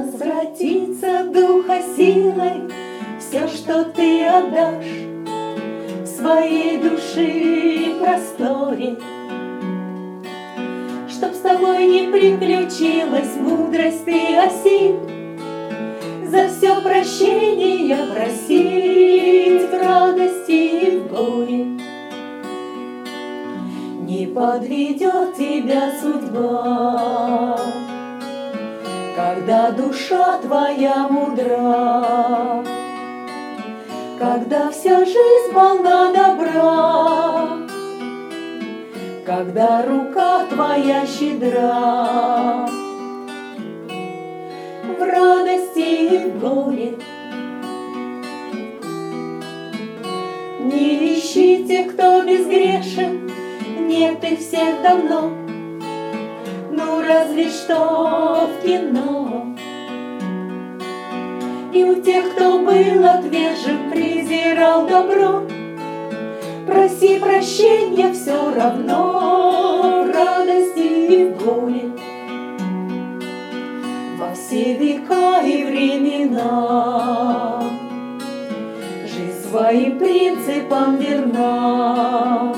Возвратится духа силой все, что ты отдашь в своей души просторе, чтоб с тобой не приключилась мудрость ты осиль, за все прощение просить в радости и в горе. Не подведет тебя судьба, когда душа твоя мудра, когда вся жизнь полна добра, когда рука твоя щедра, в радости и в горе. Не ищите, кто безгрешен, нет их всех давно, ну разве что в кино. И у тех, кто был отвержен, презирал добро, проси прощения все равно, в радости и в горе. Во все века и времена жизнь своим принципам верна,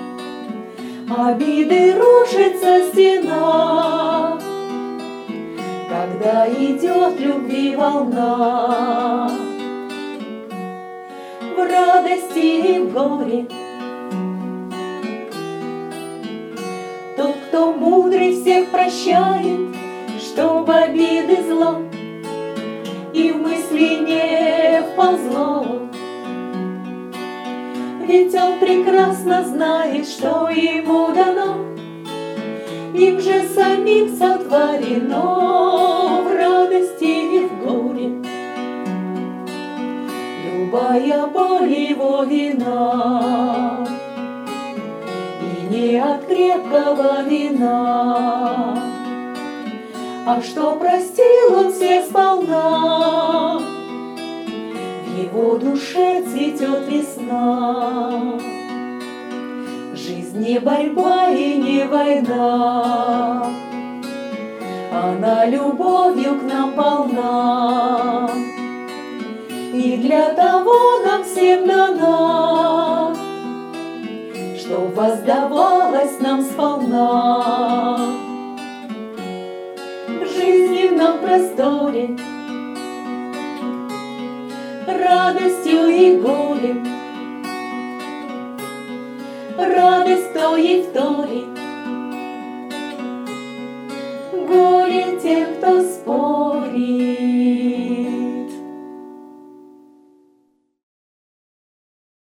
обиды рушится стена, когда идет любви волна, в радости и в горе. Тот, кто мудрый, всех прощает, чтоб обиды зло и в мысли не вползло. Ведь он прекрасно знает, что ему дано, им же самим сотворено, в радости и в горе. Любая боль его вина, и не от крепкого вина, а что простил он все сполна, в его душе цветет весна. Жизнь не борьба и не война, она любовью к нам полна, и для того нам всем дана, чтоб воздавалась нам сполна. В жизненном просторе радостью и горем, радость то и вторит, горе тем, кто